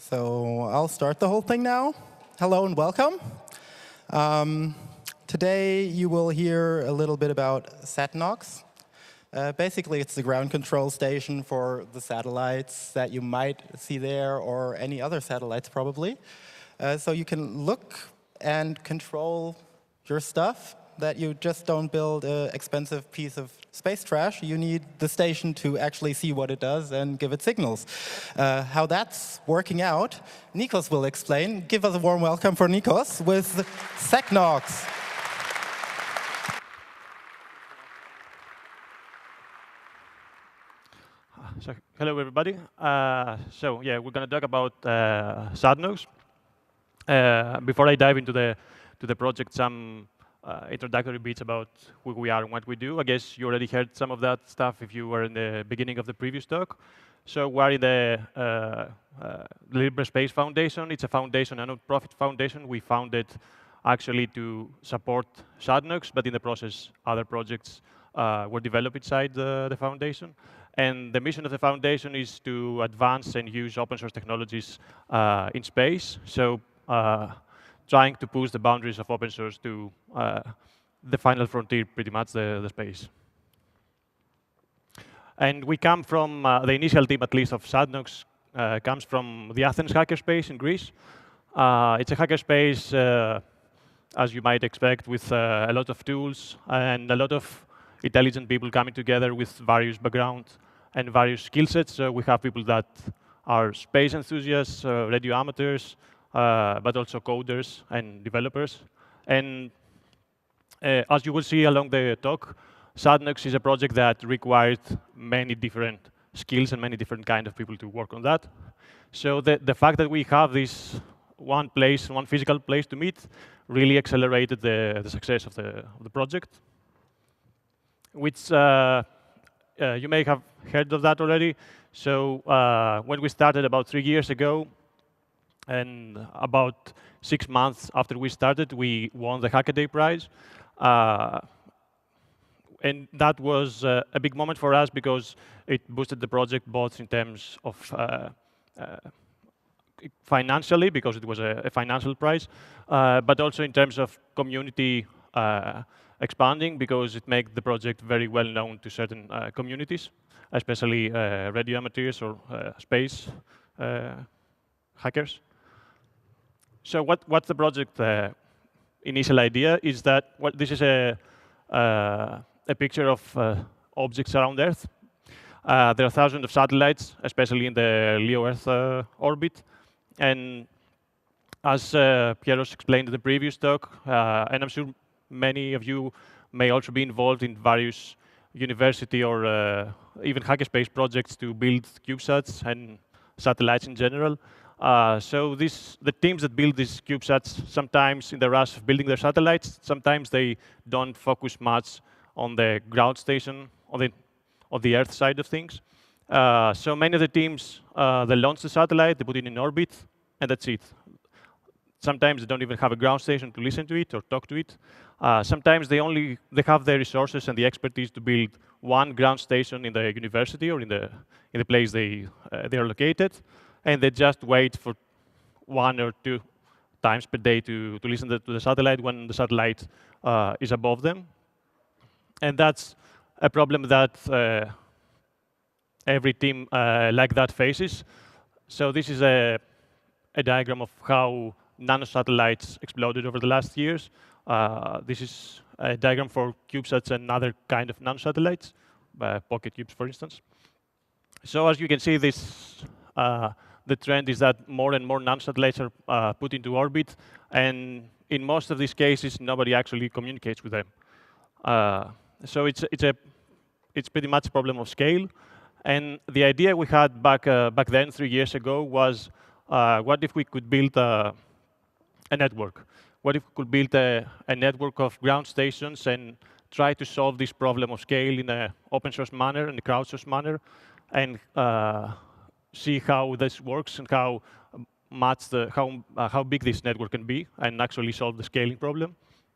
So I'll start the whole thing now. Hello and welcome. Today you will hear a little bit about SatNOX. Basically, it's the ground control station for the satellites that you might see there, or any other satellites probably. So you can look and control your stuff, that you just don't build an expensive piece of space trash. You need the station to actually see what it does and give it signals. How that's working out, Nikos will explain. Give us a warm welcome for Nikos with SatNOX. So, hello, everybody. We're going to talk about SatNOX. Before I dive into the project, some introductory bits about who we are and what we do. I guess you already heard some of that stuff if you were in the beginning of the previous talk. So we're in the Libre Space Foundation. It's a foundation, a non-profit foundation. We founded actually to support SatNOX, but in the process, other projects were developed inside the foundation. And the mission of the foundation is to advance and use open source technologies in space. So trying to push the boundaries of open source to the final frontier, pretty much the space. And we come from, the initial team, at least, of SatNOX comes from the Athens hackerspace in Greece. It's a hackerspace, as you might expect, with a lot of tools and a lot of intelligent people coming together with various backgrounds and various skill sets. So we have people that are space enthusiasts, radio amateurs, but also coders and developers. And as you will see along the talk, SatNOX is a project that required many different skills and many different kinds of people to work on that. So the fact that we have this one physical place to meet, really accelerated the success of the project, which you may have heard of that already. So when we started about 3 years ago, and about 6 months after we started, we won the Hackaday Prize. And that was a big moment for us because it boosted the project both in terms of financially, because it was a financial prize, but also in terms of community expanding, because it made the project very well known to certain communities, especially radio amateurs or space hackers. So what's the project initial idea is that, well, this is a picture of objects around Earth. There are thousands of satellites, especially in the LEO Earth orbit. And as Pieros explained in the previous talk, and I'm sure many of you may also be involved in various university or even hackerspace projects to build CubeSats and satellites in general. So the teams that build these CubeSats, sometimes in the rush of building their satellites, sometimes they don't focus much on the ground station, on the Earth side of things. So many of the teams, they launch the satellite, they put it in orbit, and that's it. Sometimes they don't even have a ground station to listen to it or talk to it. Sometimes they have the resources and the expertise to build one ground station in the university or in the place they are located, and they just wait for 1 or 2 times per day to listen to the satellite when the satellite is above them. And that's a problem that every team like that faces. So this is a diagram of how nanosatellites exploded over the last years. This is a diagram for CubeSats and other kind of nanosatellites, pocket cubes, for instance. So as you can see, the trend is that more and more nanosatellites are put into orbit, and in most of these cases, nobody actually communicates with them. So it's pretty much a problem of scale. And the idea we had back then, 3 years ago, was what if we could build a network? What if we could build a network of ground stations and try to solve this problem of scale in an open source manner, in a crowdsourced manner, and see how this works and how big this network can be, and actually solve the scaling problem.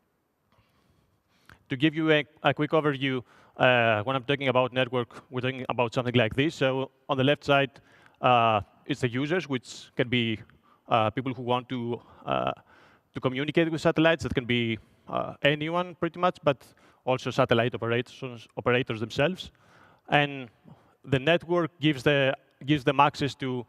To give you a quick overview, when I'm talking about network, we're talking about something like this. So on the left side, it's the users, which can be people who want to communicate with satellites. That can be anyone, pretty much, but also satellite operators themselves. And the network gives them access to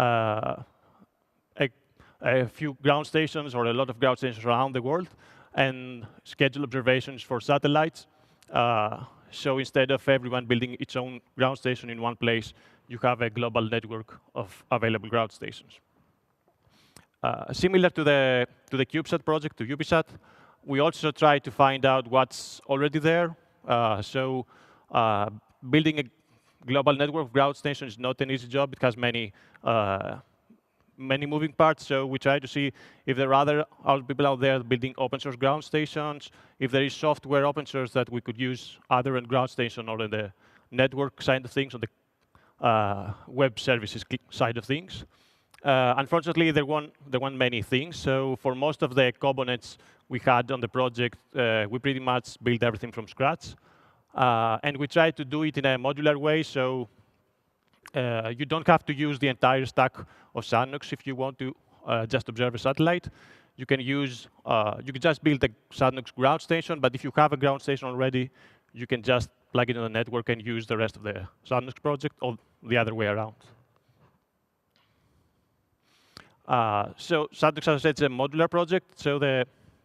a few ground stations or a lot of ground stations around the world and schedule observations for satellites. So instead of everyone building its own ground station in one place, you have a global network of available ground stations. Similar to the CubeSat project, to UbiSat, we also try to find out what's already there. Building a global network of ground stations is not an easy job. It has many moving parts. So we try to see if there are other people out there building open source ground stations, if there is software open source that we could use either in ground station or in the network side of things, on the web services side of things. Unfortunately, there weren't many things. So for most of the components we had on the project, we pretty much built everything from scratch. And we try to do it in a modular way. So you don't have to use the entire stack of SatNox if you want to just observe a satellite. You can just build a SatNox ground station. But if you have a ground station already, you can just plug it in the network and use the rest of the SatNox project, or the other way around. So SatNox, as I said, is a modular project. So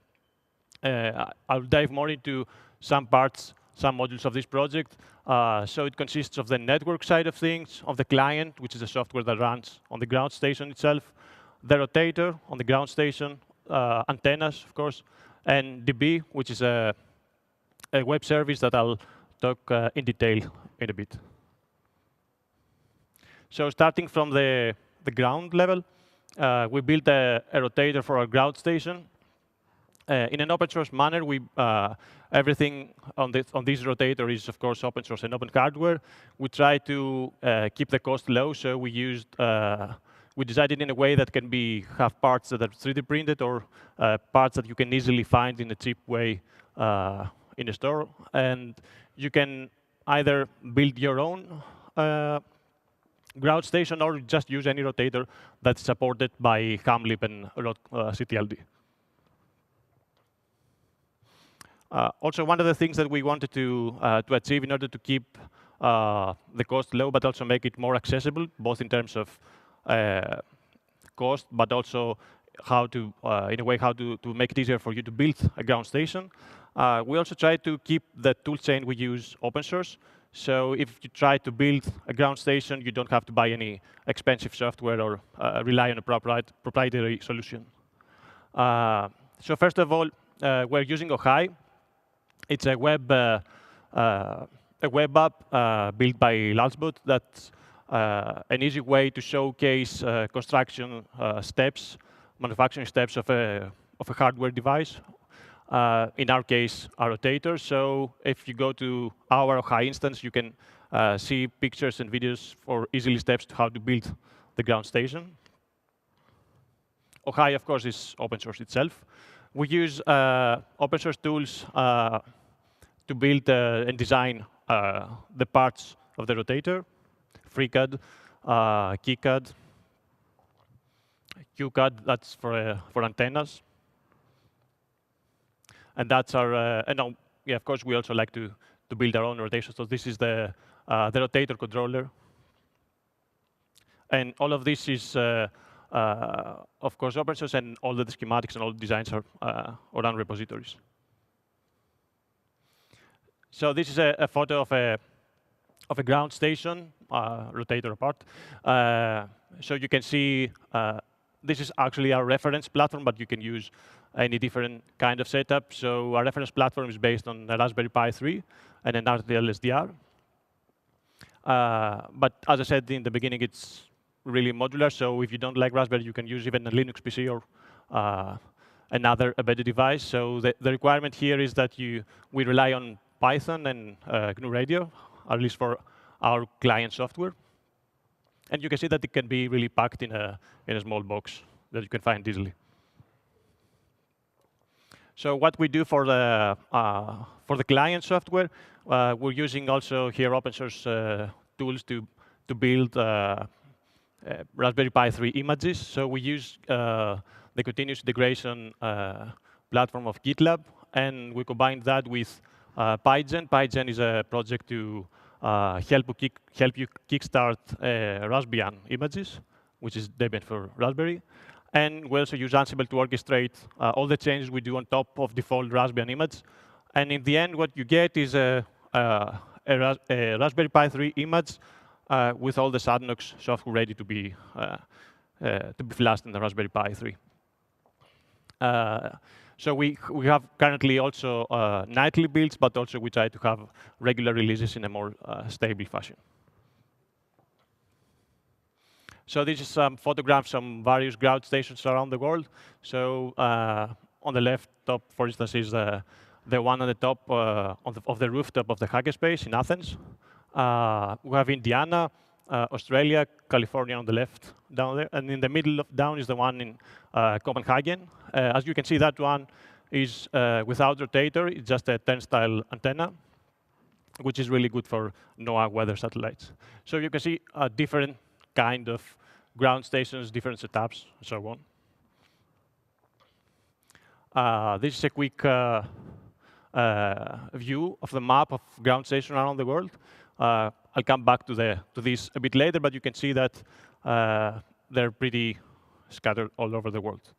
I'll dive more into some parts, some modules of this project. So it consists of the network side of things, of the client, which is the software that runs on the ground station itself, the rotator on the ground station, antennas, of course, and DB, which is a web service that I'll talk in detail in a bit. So starting from the ground level, we built a rotator for our ground station. In an open source manner, everything on this rotator is, of course, open source and open hardware. We try to keep the cost low, so we designed it in a way that can have parts that are 3D printed or parts that you can easily find in a cheap way in a store. And you can either build your own ground station or just use any rotator that's supported by Hamlib and CTLD. Also, one of the things that we wanted to achieve in order to keep the cost low, but also make it more accessible, both in terms of cost, but also in a way, how to make it easier for you to build a ground station. We also try to keep the toolchain we use open source. So if you try to build a ground station, you don't have to buy any expensive software or rely on a proprietary solution. So first of all, we're using Ohai. It's a web app built by Lalsbot that's an easy way to showcase construction steps, manufacturing steps of a hardware device. In our case, a rotator. So if you go to our Ohai instance, you can see pictures and videos for easily steps to how to build the ground station. Ohai, of course, is open source itself. We use open source tools to build and design the parts of the rotator: FreeCAD, KiCad, QCAD, that's for antennas. And that's our, of course, we also like to build our own rotation. So this is the rotator controller. And all of this is, of course, open source, and all the schematics and all the designs are on repositories. So this is a photo of a ground station, rotator apart. So you can see this is actually our reference platform, but you can use any different kind of setup. So our reference platform is based on a Raspberry Pi 3 and an RTL SDR. But as I said in the beginning, it's really modular. So if you don't like Raspberry, you can use even a Linux PC or another embedded device. So the requirement here is that we rely on Python and GNU Radio, at least for our client software. And you can see that it can be really packed in a small box that you can find easily. So what we do for the client software, we're using also here open source tools to build Raspberry Pi 3 images. So we use the continuous integration platform of GitLab, and we combine that with PyGen. PyGen is a project to help you kickstart Raspbian images, which is Debian for Raspberry. And we also use Ansible to orchestrate all the changes we do on top of default Raspbian image. And in the end, what you get is a Raspberry Pi 3 image with all the Sadnox software ready to be flashed in the Raspberry Pi 3. So we have currently also nightly builds, but also we try to have regular releases in a more stable fashion. So this is some photographs from various ground stations around the world. So on the left top, for instance, is the one on the top of the rooftop of the Hackerspace in Athens. We have Indiana, Australia, California on the left down there, and in the middle down is the one in Copenhagen. As you can see, that one is without rotator. It's just a turnstile antenna, which is really good for NOAA weather satellites. So you can see different kind of ground stations, different setups, and so on. This is a quick view of the map of ground stations around the world. I'll come back to this a bit later, but you can see that they're pretty scattered all over the world.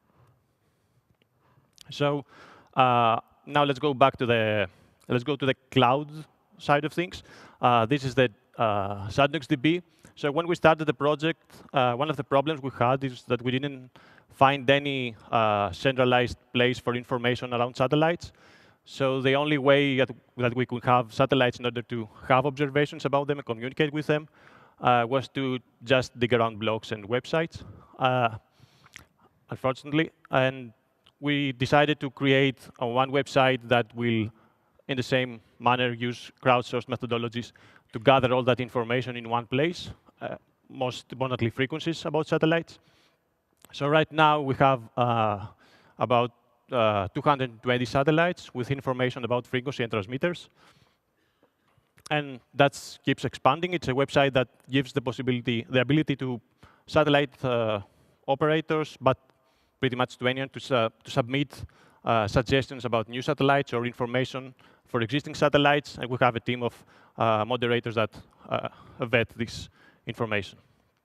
So now let's go back to the cloud side of things. This is the SadnoxDB. So when we started the project, one of the problems we had is that we didn't find any centralized place for information around satellites. So the only way that we could have satellites in order to have observations about them and communicate with them was to just dig around blogs and websites, unfortunately. And we decided to create one website that will, in the same manner, use crowdsourced methodologies to gather all that information in one place, most importantly frequencies about satellites. So right now we have about 220 satellites with information about frequency and transmitters. And that keeps expanding. It's a website that gives the ability to satellite operators, but pretty much to anyone to submit suggestions about new satellites or information for existing satellites. And we have a team of moderators that vet this information.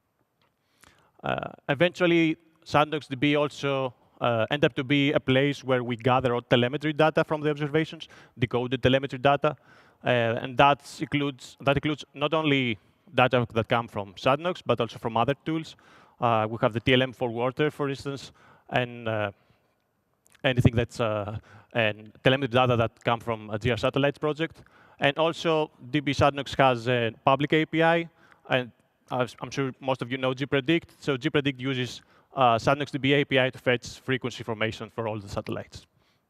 Eventually, SadnoxDB also end up to be a place where we gather all telemetry data from the observations, decoded telemetry data, and that includes not only data that come from Sadnox, but also from other tools. We have the TLM for water, for instance, and anything that's and telemetry data that come from a GR Satellites project. And also, DB Sadnox has a public API, and I'm sure most of you know gpredict. So gpredict uses SadnoxDB API to fetch frequency information for all the satellites.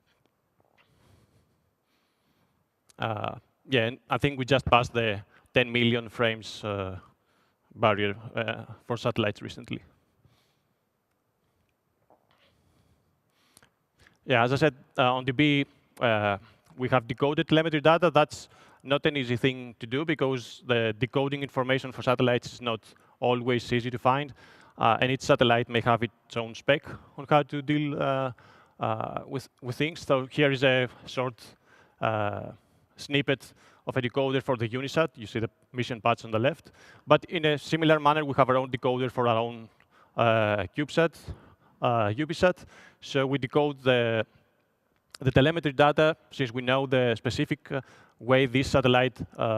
Yeah, and I think we just passed the 10 million frames barrier for satellites recently. Yeah, as I said, on DB, we have decoded telemetry data. That's not an easy thing to do because the decoding information for satellites is not always easy to find. And each satellite may have its own spec on how to deal with things. So here is a short snippet of a decoder for the Unisat. You see the mission patch on the left. But in a similar manner, we have our own decoder for our own CubeSat, UbiSat. So we decode the telemetry data, since we know the specific way this satellite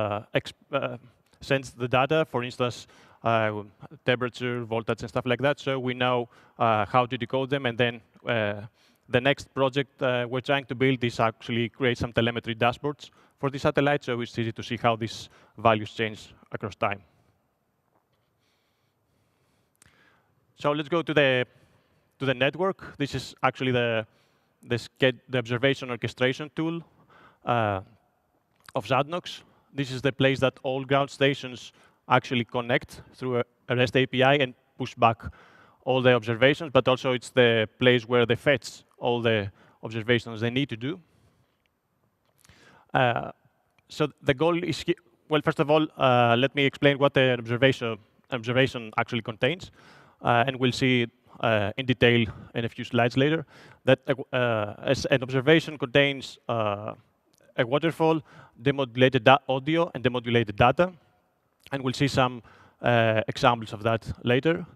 sends the data, for instance, temperature, voltage, and stuff like that. So we know how to decode them. And then the next project we're trying to build is actually create some telemetry dashboards for the satellite, so it's easy to see how these values change across time. So let's go to the network. This is actually the observation orchestration tool of Sadnox. This is the place that all ground stations actually connect through a REST API and push back all the observations, but also it's the place where they fetch all the observations they need to do. So the goal is, well, first of all, let me explain what the observation observation actually contains. And we'll see in detail in a few slides later that as an observation contains a waterfall, demodulated audio, and demodulated data. And we'll see some examples of that later.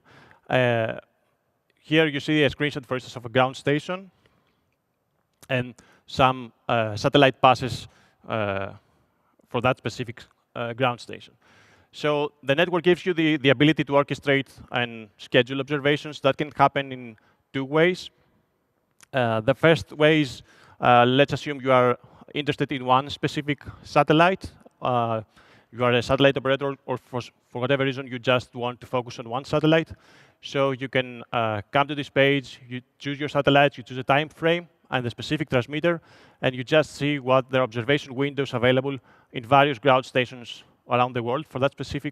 Here you see a screenshot, for instance, of a ground station and some satellite passes for that specific ground station. So the network gives you the ability to orchestrate and schedule observations. That can happen in two ways. The first way is, let's assume you are interested in one specific satellite. You are a satellite operator, or for whatever reason, you just want to focus on one satellite. So you can come to this page, you choose your satellite, you choose a time frame and the specific transmitter, and you just see what the observation windows available in various ground stations around the world for that specific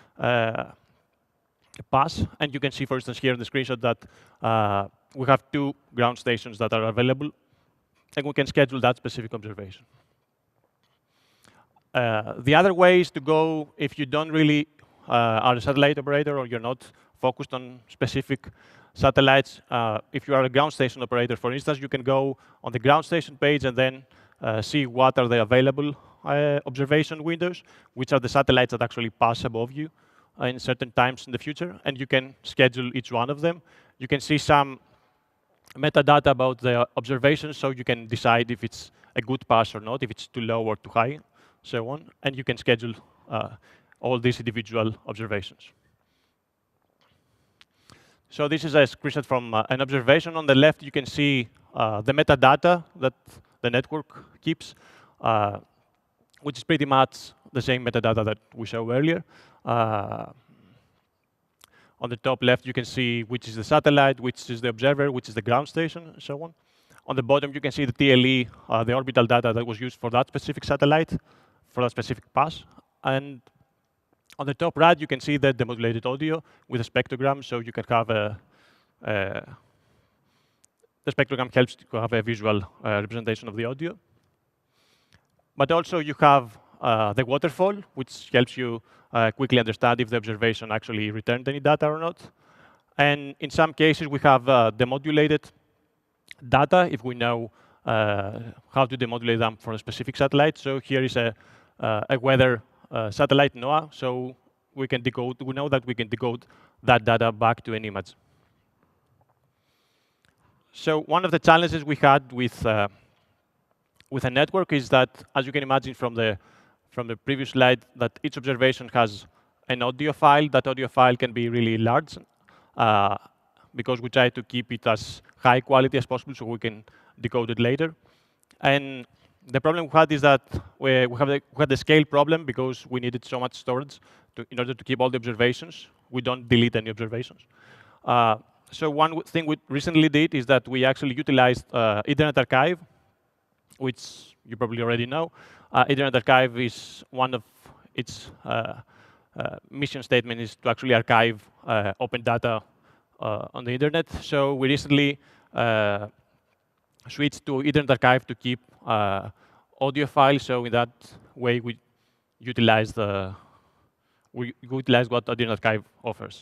pass. And you can see, for instance, here in the screenshot that we have 2 ground stations that are available, and we can schedule that specific observation. The other way is to go, if you don't really are a satellite operator or you're not focused on specific satellites. If you are a ground station operator, for instance, you can go on the ground station page and then see what are the available observation windows, which are the satellites that actually pass above you in certain times in the future, and you can schedule each one of them. You can see some metadata about the observations, so you can decide if it's a good pass or not, if it's too low or too high, so on, and you can schedule all these individual observations. So this is a screenshot from an observation. On the left, you can see the metadata that the network keeps, which is pretty much the same metadata that we saw earlier. On the top left, you can see which is the satellite, which is the observer, which is the ground station, and so on. On the bottom, you can see the TLE, the orbital data that was used for that specific satellite, for that specific pass. And on the top right, you can see the demodulated audio with a spectrogram, so you can have the spectrogram helps to have a visual representation of the audio. But also you have the waterfall, which helps you quickly understand if the observation actually returned any data or not. And in some cases, we have demodulated data if we know how to demodulate them for a specific satellite. So here is a weather satellite NOAA, so we know that we can decode that data back to an image. So one of the challenges we had with a network is that, as you can imagine from the previous slide, that each observation has an audio file. That audio file can be really large because we try to keep it as high quality as possible so we can decode it later. And the problem we had is that we had the scale problem because we needed so much storage in order to keep all the observations. We don't delete any observations. So one thing we recently did is that we actually utilized Ethernet Archive, which you probably already know. Ethernet Archive is one of its mission statement is to actually archive open data on the internet. So we recently switched to Ethernet Archive to keep audio files. So in that way, we utilize what Ethernet Archive offers.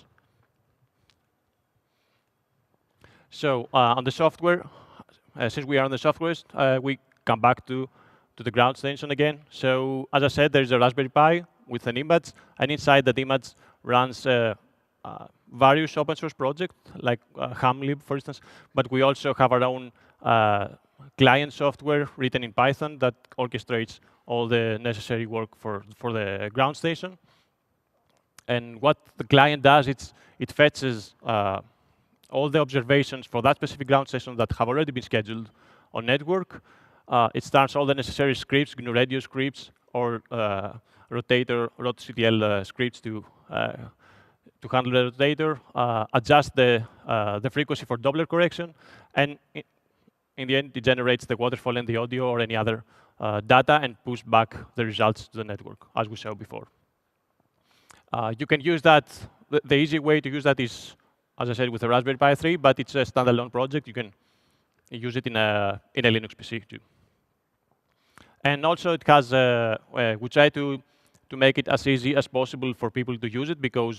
So on the software, since we are on the software, we come back to the ground station again. So as I said, there's a Raspberry Pi with an image, and inside that image runs various open source projects, like Hamlib, for instance. But we also have our own client software written in Python that orchestrates all the necessary work for the ground station. And what the client does, it fetches all the observations for that specific ground station that have already been scheduled on network. It starts all the necessary scripts, GNU Radio scripts, or rotator, rotctl scripts to handle the rotator, adjust the frequency for Doppler correction, and in the end, it generates the waterfall and the audio or any other data and push back the results to the network, as we saw before. You can use that. The easy way to use that is, as I said, with a Raspberry Pi 3, but it's a standalone project. You can use it in a Linux PC too. And also, it has. We try to make it as easy as possible for people to use it because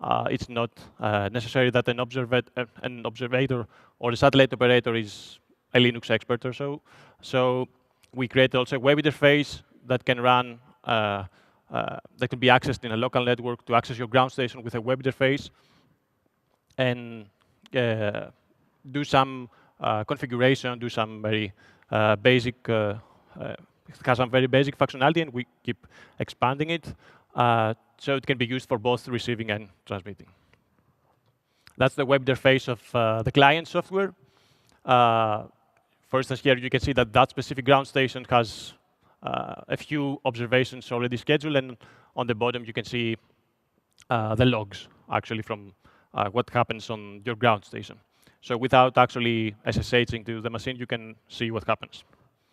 it's not necessary that an observator or a satellite operator is a Linux expert or so. So we create also a web interface that can run, that can be accessed in a local network to access your ground station with a web interface and do some configuration, do some very basic, it has some very basic functionality, and we keep expanding it so it can be used for both receiving and transmitting. That's the web interface of the client software. For instance, here you can see that that specific ground station has a few observations already scheduled, and on the bottom you can see the logs actually from what happens on your ground station. So without actually SSHing to the machine, you can see what happens.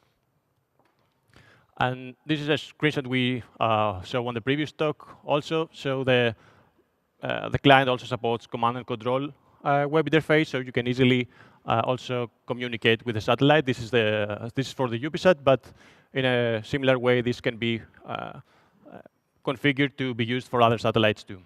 And this is a screenshot we saw on the previous talk also. So the client also supports command and control web interface, so you can easily also communicate with the satellite. This is for the UPSat, but in a similar way, this can be configured to be used for other satellites too.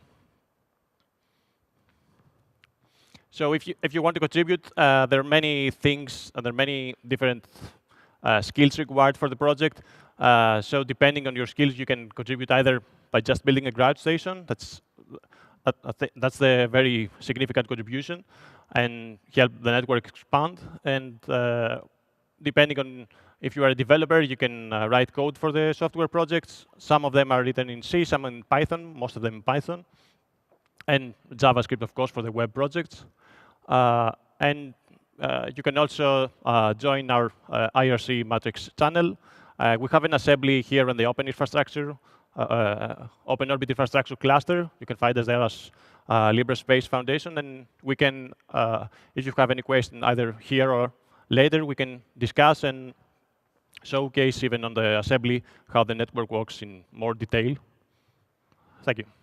So if you want to contribute, there are many things, and there are many different skills required for the project. So depending on your skills, you can contribute either by just building a ground station. That's the very significant contribution, and help the network expand. And depending on if you are a developer, you can write code for the software projects. Some of them are written in C, some in Python, most of them in Python, and JavaScript, of course, for the web projects. And you can also join our IRC Matrix channel. We have an assembly here on the Open Infrastructure, Open Orbit Infrastructure cluster. You can find us there as LibreSpace Foundation, and we can, if you have any question either here or later, we can discuss and showcase even on the assembly how the network works in more detail. Thank you.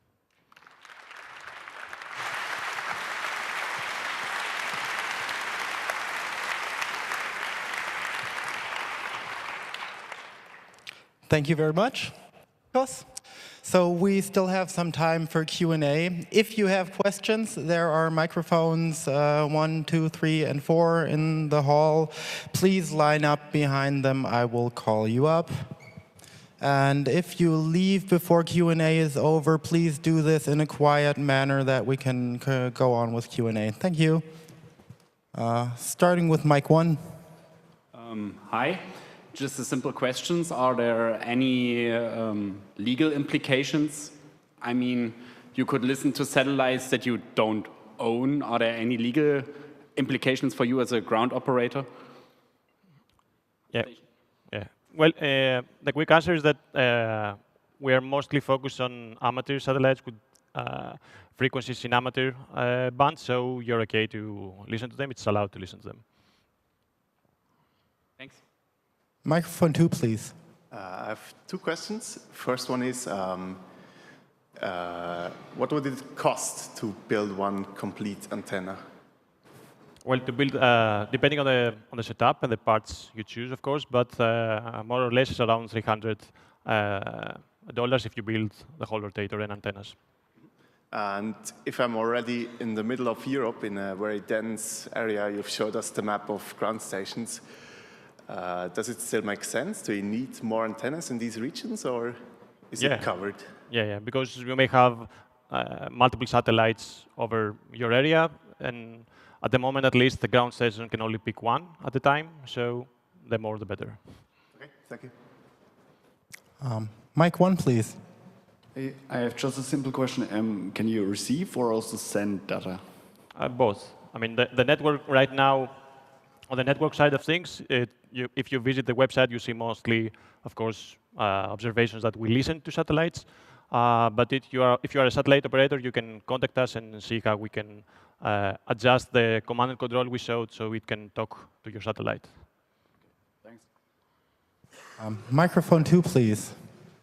Thank you very much, Nikos. So we still have some time for Q&A. If you have questions, there are microphones 1, 2, 3, and 4 in the hall. Please line up behind them. I will call you up. And if you leave before Q&A is over, please do this in a quiet manner that we can go on with Q&A. Thank you. Starting with mic 1. Hi. Just a simple questions. Are there any legal implications? I mean, you could listen to satellites that you don't own. Are there any legal implications for you as a ground operator? Yeah. Well, the quick answer is that we are mostly focused on amateur satellites with frequencies in amateur bands, so you're okay to listen to them. It's allowed to listen to them. Thanks. Microphone 2, please. I have 2 questions. First one is, what would it cost to build one complete antenna? Well, to build, depending on the setup and the parts you choose, of course, but more or less it's around $300 if you build the whole rotator and antennas. And if I'm already in the middle of Europe, in a very dense area, you've showed us the map of ground stations. Does it still make sense? Do you need more antennas in these regions, or is it covered? Yeah, because you may have multiple satellites over your area, and at the moment, at least, the ground station can only pick one at a time, so the more, the better. Okay, thank you. Mic 1, please. I have just a simple question. Can you receive or also send data? Both. I mean, the network right now, on the network side of things, if you visit the website, you see mostly, of course, observations that we listen to satellites. But if you are a satellite operator, you can contact us and see how we can adjust the command and control we showed so it can talk to your satellite. Thanks. Microphone 2, please.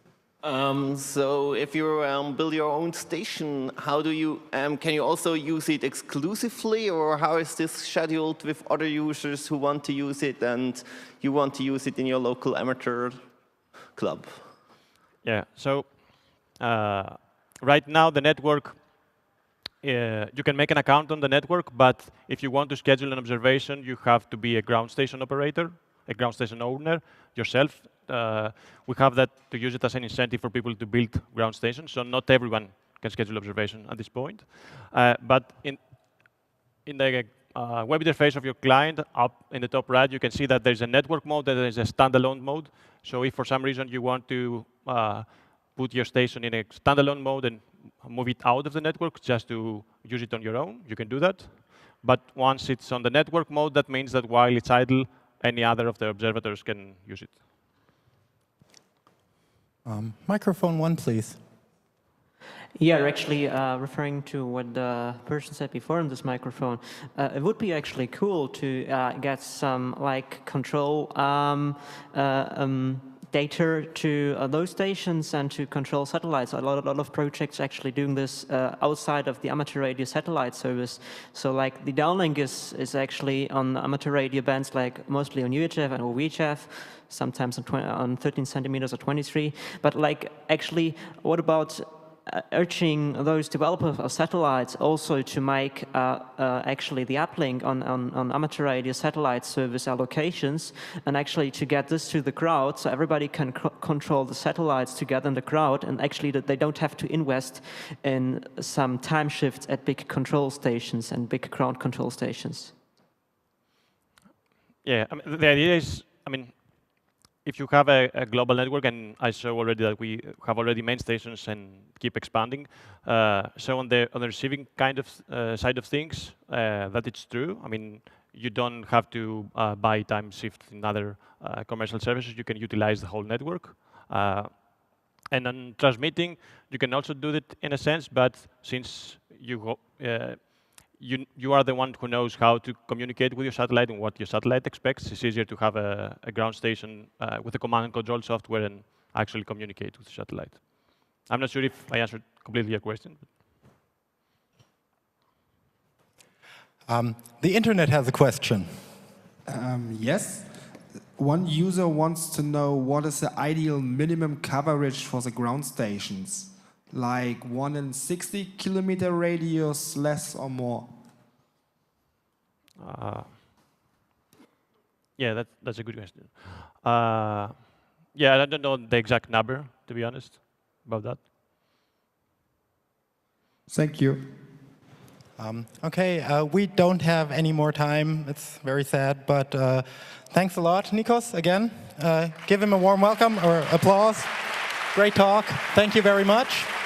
So if you build your own station, how do you can you also use it exclusively, or how is this scheduled with other users who want to use it and you want to use it in your local amateur club? Yeah, so right now the network you can make an account on the network, but if you want to schedule an observation, you have to be a ground station operator, a ground station owner yourself. We have that to use it as an incentive for people to build ground stations, so not everyone can schedule observation at this point. But in the web interface of your client, up in the top right, you can see that there's a network mode and there's a standalone mode. So if for some reason you want to put your station in a standalone mode and move it out of the network just to use it on your own, you can do that. But once it's on the network mode, that means that while it's idle, any other of the observators can use it. Microphone 1, please. Yeah, actually referring to what the person said before on this microphone, it would be actually cool to get some like control data to those stations and to control satellites. A lot of projects actually doing this outside of the amateur radio satellite service. So like the downlink is actually on amateur radio bands, like mostly on UHF and VHF, sometimes on 13 centimeters or 23. But like actually, what about urging those developers of satellites also to make actually the uplink on amateur radio satellite service allocations, and actually to get this to the crowd so everybody can control the satellites together in the crowd, and actually that they don't have to invest in some time shifts at big control stations and big ground control stations. Yeah, I mean, the idea is, I mean, if you have a global network, and I show already that we have already main stations and keep expanding, so on the receiving kind of side of things, that it's true. I mean, you don't have to buy time shift in other commercial services. You can utilize the whole network. And on transmitting, you can also do it in a sense, but since you are the one who knows how to communicate with your satellite and what your satellite expects, it's easier to have a ground station with a command and control software and actually communicate with the satellite. I'm not sure if I answered completely your question. The internet has a question. Yes. One user wants to know what is the ideal minimum coverage for the ground stations? Like 1 in 60 kilometer radius, less or more? Yeah, that's a good question. Yeah, I don't know the exact number, to be honest, about that. Thank you. Okay, we don't have any more time. It's very sad, but thanks a lot, Nikos, again. Give him a warm welcome or applause. Great talk. Thank you very much.